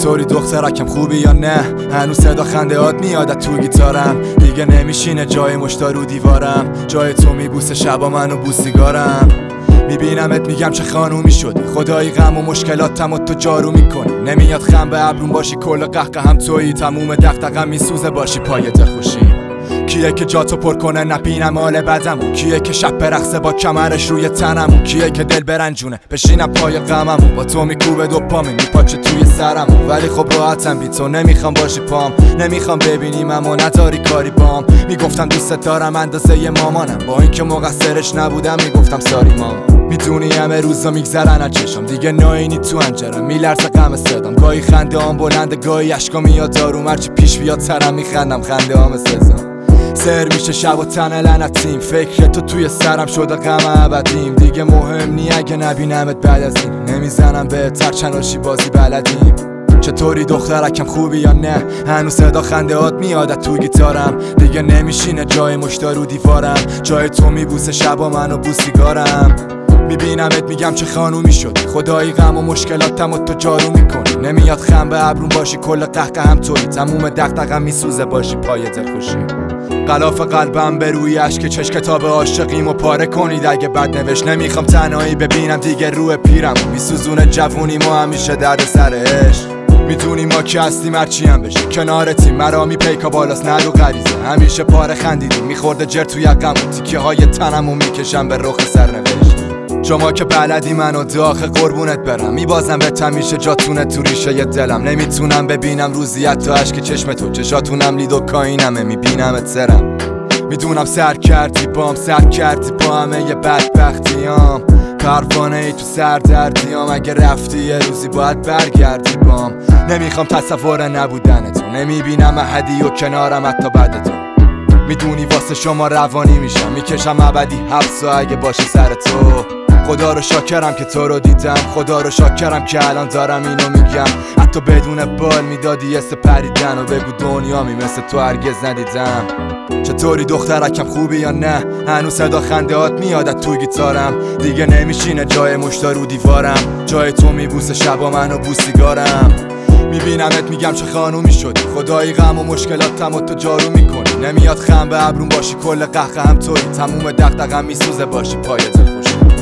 چطوری دخترکم خوبی یا نه؟ هنوز صدا خنده هات میاد تو گیتارم. دیگه نمیشینه جای مشتا رو دیوارم. جای تو میبوسه شبا منو بوسیگارم. میبینمت میگم چه خانومی شدی، خدایی غم و مشکلاتم و تو جارو میکنی. نمیاد خم به ابرون باشی، کل قهقه هم تویی. تموم دغدغه‌م میسوزه باشی پای دلخوشی. کیه که جاتو پر کنه نبینم حال بدمو؟ کیه که شب برقصه با کمرش روی تنمو؟ کیه که دل برنجونه بشینم پای غممو؟ با تو میکوبه دوپامین میپاچه توی سرمو. ولی خب راحتم بی تو، نمیخوام باشی پام. نمیخوام ببینیم اما نداری کاری بام. میگفتم دوست دارم اندازه ی مامانم، با اینکه مقصرش نبودم میگفتم ساری مام. میدونی همه روزا میگذرن از چشم، دیگه ناینی تو انجرم میلرزه غم صدام. گاهی خنده هم بلنده گاهی اشکا میاد داروم. هرچی پیش بیاد سرم میخندم خنده هم سزم. سر میشه شب و تن لعنتیم، فکر تو توی سرم شده غم ابدیم. دیگه مهم نی اگه نبینمت بعد از این، نمیزنم به ترچناشی بازی بلدیم. چطوری دخترکم خوبی یا نه؟ هنوز صدا خنده هات میاد تو گیتارم. دیگه نمیشینه جای مشتا رو دیوارم. جای تو میبوسه شبا منو بوسیگارم. میبینمت میگم چه خانومی شدی، خدایی غم و مشکلاتم و تو جارو میکنی. نمیاد خم به ابرون باشی، کل قهقه هم تویی. تموم دغدغه‌م میسوزه باشی پای دلخوشی. غلاف قلبم به روی اشک چش کتاب عاشقیمو پاره کنید اگه بد نوشت. نمیخوام تنهایی ببینم دیگه روح پیرم. میسوزونه جوونیمو همیشه درد سر عشق. میدونی ما که هستیم هرچی هم بشه کنارتیم. مرا میپیکا بالاست نرو غریزه. همیشه پاره خندیدیم میخورده جر توی یقم. تیکه های تنمو میکشم به رخ سرنوشت. شما که بلدی منو داخل قربونت برم. میبازم به تمیشه جاتونه تو ریشه ی دلم. نمیتونم ببینم روزی حتی عشق چشم تو. چشاتونم لید و کاینمه میبینمت سرم. میدونم سر کردی بام، سر کردی با همه ی بدبختیام. پروانه ای تو سردردیام. اگه رفتی یه روزی باید برگردی بام. نمیخوام تصور نبودن تو، نمیبینم احدی و کنارم حتی بعد تو. میدونی واسه شما روانی میشم، میکشم ابدی حبس و اگه باشه سر تو. خدا رو شاکرم که تو رو دیدم، خدا رو شاکرم که الان دارم اینو میگم. حتی بدون بال میدادی اسم پریدن و بگو دنیامی مثل تو هرگز ندیدم. چطوری دخترکم خوبی یا نه؟ هنوز صدا خنده هات میاد تو گیتارم. دیگه نمیشینه جای مشتا رو دیوارم. جای تو میبوسه شبا منو بوسیگارم. میبینمت میگم چه خانومی شدی، خدایی غم و مشکلاتم و تو جارو میکنی. نمیاد خم به ابرون باشی، کل قهقه هم تویی. تموم دغدغه‌م میسوزه باشی پای دلخوشی.